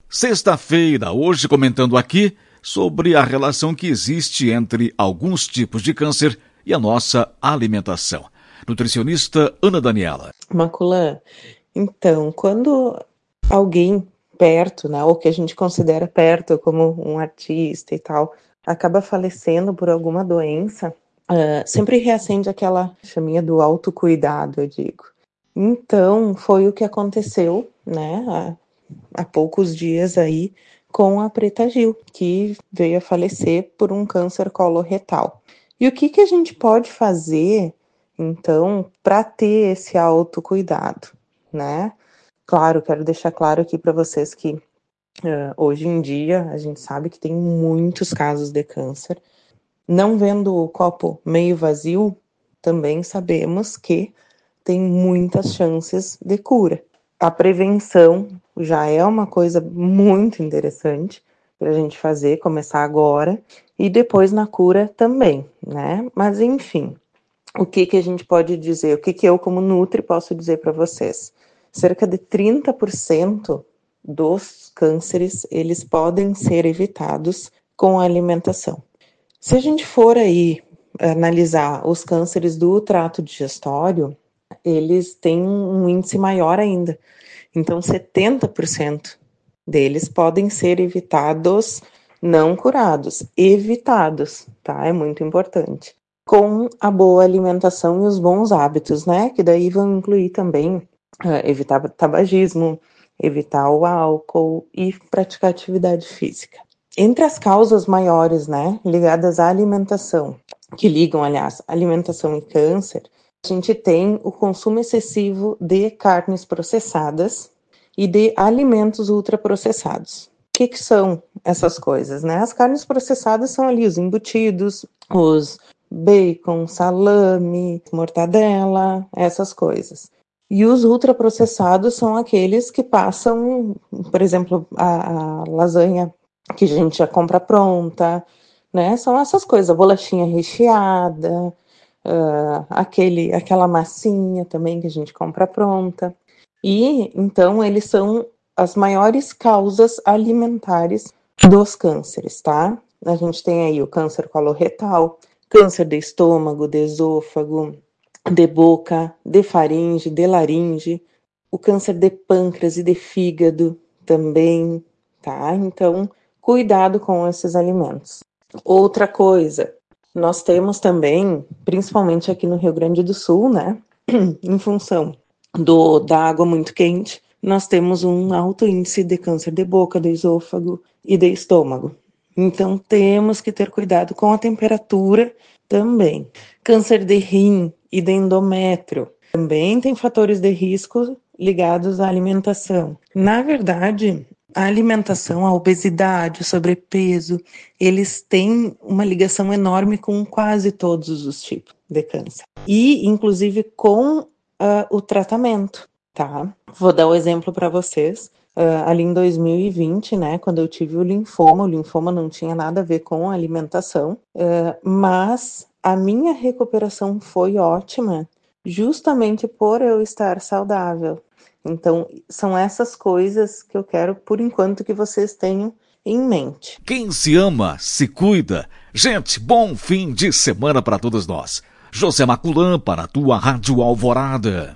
Sexta-feira, hoje comentando aqui sobre a relação que existe entre alguns tipos de câncer e a nossa alimentação. Nutricionista Ana Daniela. Maculan, então, quando alguém perto, né, ou que a gente considera perto como um artista e tal, acaba falecendo por alguma doença, sempre reacende aquela chaminha do autocuidado, eu digo. Então, foi o que aconteceu, né, há poucos dias aí, com a Preta Gil, que veio a falecer por um câncer coloretal. E o que a gente pode fazer, então, para ter esse autocuidado, né? Claro, quero deixar claro aqui para vocês que hoje em dia a gente sabe que tem muitos casos de câncer. Não vendo o copo meio vazio, também sabemos que tem muitas chances de cura. A prevenção já é uma coisa muito interessante para a gente fazer, começar agora, e depois na cura também, né? Mas enfim, o que a gente pode dizer, o que eu como Nutri posso dizer para vocês? Cerca de 30% dos cânceres, eles podem ser evitados com a alimentação. Se a gente for aí analisar os cânceres do trato digestório, eles têm um índice maior ainda. Então, 70% deles podem ser evitados, não curados, evitados, tá? É muito importante. Com a boa alimentação e os bons hábitos, né? Que daí vão incluir também evitar tabagismo, evitar o álcool e praticar atividade física. Entre as causas maiores, né, ligadas à alimentação, que ligam, aliás, alimentação e câncer, a gente tem o consumo excessivo de carnes processadas e de alimentos ultraprocessados. O que são essas coisas, né? As carnes processadas são ali os embutidos, os bacon, salame, mortadela, essas coisas. E os ultraprocessados são aqueles que passam, por exemplo, a lasanha que a gente já compra pronta, né? São essas coisas, a bolachinha recheada, aquela massinha também que a gente compra pronta. E, então, eles são as maiores causas alimentares dos cânceres, tá? A gente tem aí o câncer coloretal, câncer de estômago, de esôfago, de boca, de faringe, de laringe, o câncer de pâncreas e de fígado também, tá? Então, cuidado com esses alimentos. Outra coisa, nós temos também, principalmente aqui no Rio Grande do Sul, né? Em função da água muito quente, nós temos um alto índice de câncer de boca, de esôfago e de estômago. Então, temos que ter cuidado com a temperatura também. Câncer de rim e de endométrio também tem fatores de risco ligados à alimentação. Na verdade, a alimentação, a obesidade, o sobrepeso, eles têm uma ligação enorme com quase todos os tipos de câncer. E, inclusive, com o tratamento, tá? Vou dar o exemplo para vocês. Ali em 2020, né, quando eu tive o linfoma não tinha nada a ver com a alimentação, mas a minha recuperação foi ótima justamente por eu estar saudável. Então, são essas coisas que eu quero, por enquanto, que vocês tenham em mente. Quem se ama, se cuida. Gente, bom fim de semana para todos nós. José Maculan para a tua Rádio Alvorada.